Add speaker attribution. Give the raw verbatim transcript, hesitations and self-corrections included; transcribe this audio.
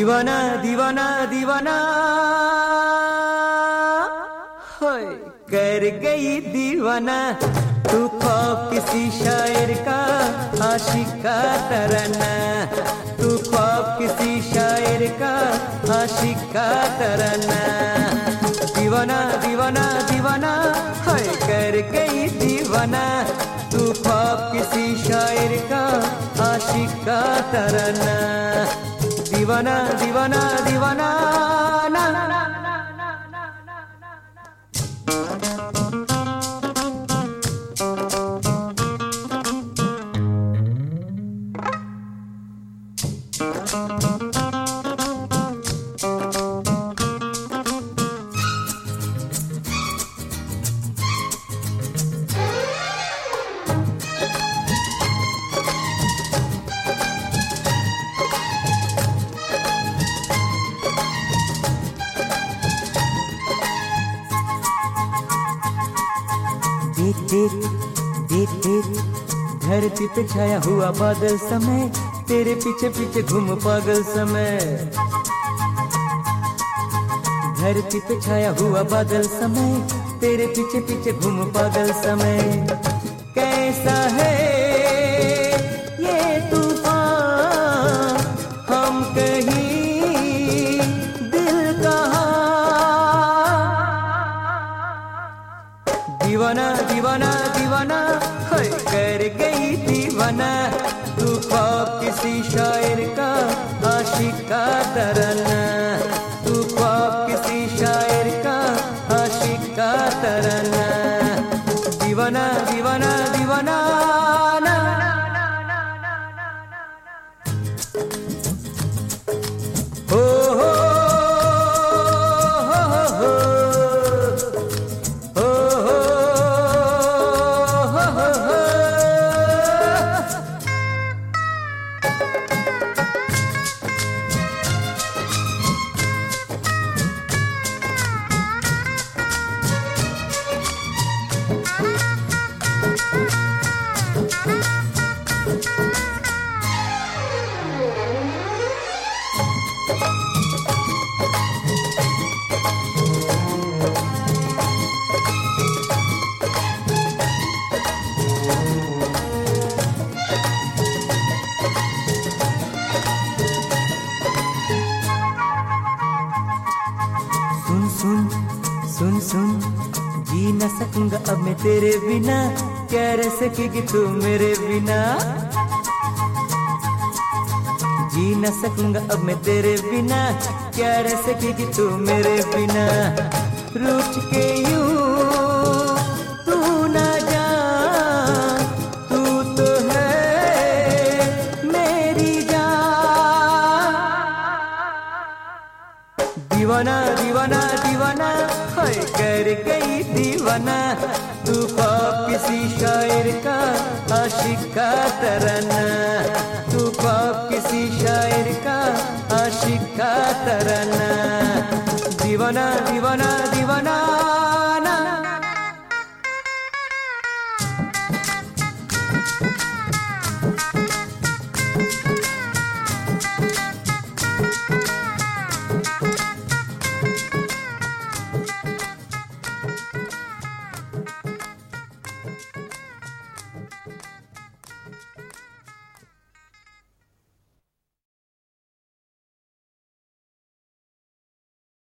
Speaker 1: दीवाना दीवाना दीवाना होए कर गई दीवाना तू ख्वाब किसी शायर का आशिक का तराना। तू ख्वाब किसी शायर का आशिक का तराना। दीवाना दीवाना दीवाना होए कर गई दीवाना तू ख्वाब किसी शायर का आशिक का तराना। दीवाना दीवाना दीवाना ना ना ना देख देख देख देख धरती पे छाया हुआ बादल समय तेरे पीछे पीछे घूम पागल समय। धरती पे छाया हुआ बादल समय तेरे पीछे पीछे घूम पागल समय। कैसा है ये तूफान हम कहीं दिल कहाँ। दीवाना दीवाना दीवाना होए कर गई दीवाना तू ख्वाब किसी शायर का आशिक का तराना। तू ख्वाब किसी शायर का आशिक का तराना। दीवाना दीवाना दीवाना ना हो हो सुन सुन सुन सुन जी न सकूंगा अब मैं तेरे बिना। क्या रह सकेगी तू मेरे बिना। जी न सकूंगा अब मैं तेरे बिना। क्या रह सकेगी तू मेरे बिना। रूठ के यूं तू ना जा तू तो है मेरी जान। दीवाना दीवाना दीवाना होए कर गई दीवाना तू ख्वाब किसी शायर का आशिक का तराना। तू ख्वाब किसी शायर का आशिक का तराना। दीवाना दीवाना